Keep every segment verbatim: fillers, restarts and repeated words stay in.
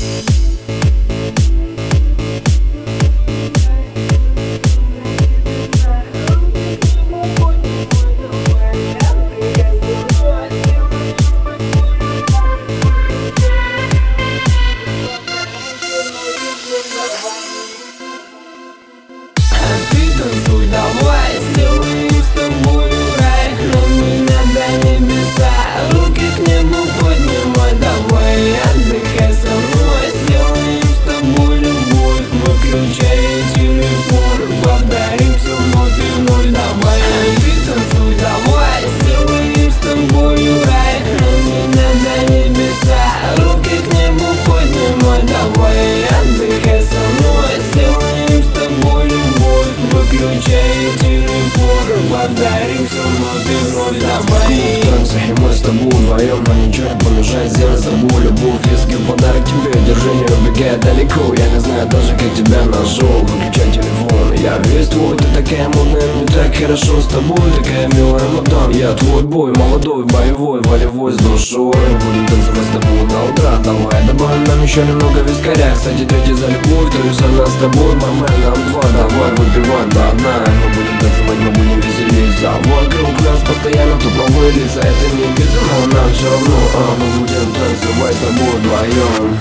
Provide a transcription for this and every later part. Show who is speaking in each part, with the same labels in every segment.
Speaker 1: Танцуй, давай, сделаем с тобою рай. Нам не надо небеса, руки к небу поднимай. Давай, отдыхай со мной, сделаем с тобой любовь. Выключай телефон, повторим все вновь и вновь. Давай, ты танцуй, давай, сделаем с тобою рай. Нам не надо небеса, руки к небу поднимай. Давай, отдыхай со мной, сделаем с тобой любовь. Выключай телефон, повторим все вновь и вновь. Давай.
Speaker 2: В танцах и мы с тобой вдвоем, но ничего не помешает сделать с тобой любовь. Если в подарок тебе, держи, не убегай далеко. Я не знаю даже, как тебя нашел. Выключай телефон, я весь твой. Ты такая модная, мне так хорошо с тобой. Такая милая мадам, я твой бой. Молодой, боевой, волевой, с душой. Будем танцевать с тобой на утро. Давай, добавим нам еще немного вискаря. Кстати, третий за любовь, то за нас с тобой. Бармен, нам два, давай выпивать до дна. Мы будем танцевать, мы будем веселиться. Вокруг нас постоянно туповые лица. Это не без, но нам все равно, а мы будем танцевать с тобой вдвоем.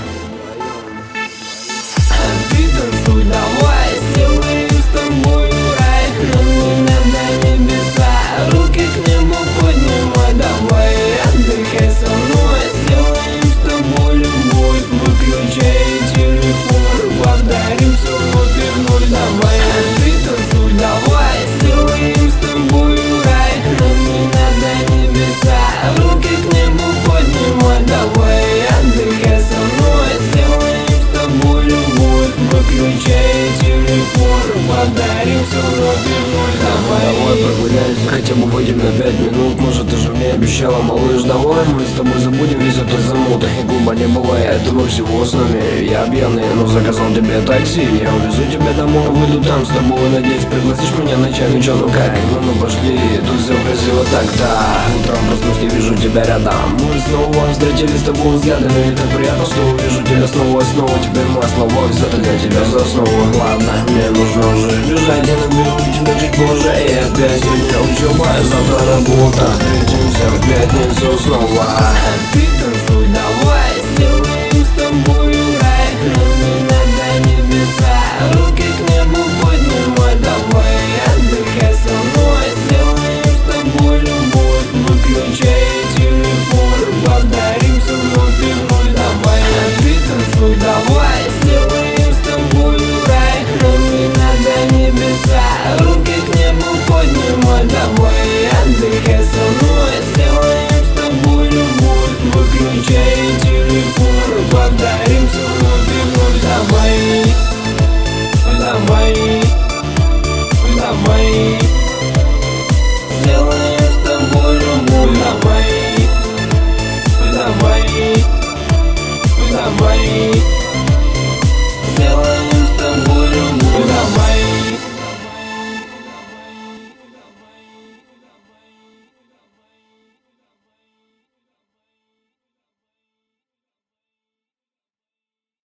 Speaker 1: Ты танцуй, давай, сделаем с тобою рай. Нам не надо небеса, руки к небу поднимай. Давай, отдыхай со мной, сделаем с тобой любовь. Выключай телефон, повторим все вновь и вновь. Давай, ты танцуй, давай, сделаем с тобою рай. Нам не надо небеса, руки к небу поднимай. Давай, отдыхай со мной, сделаем с тобой любовь. Выключай телефон, повторим все вновь и вновь.
Speaker 2: Давай
Speaker 1: Давай.
Speaker 2: прогуляемся, хотя бы выйдем на пять минут. Может, ты же мне обещала, малыш, давай мы с тобой забудем весь этот замут. И клуба не бывает, мы всего с нами. Я пьяный, но заказал тебе такси. Я увезу тебя домой, выйду там с тобой. Надеюсь, пригласишь меня на чай, ну чё, ну как? Ну, ну пошли, тут все красиво так-то. Утром проснусь, не вижу тебя рядом. Мы снова встретились с тобой взглядами. И так приятно, что увижу тебя снова и снова. Теперь масло, все для тебя за основу. Ладно, мне нужно уже бежать, я наберу тебя чуть позже. И опять сегодня учеба, завтра работа. Встретимся в пятницу снова.
Speaker 1: Ты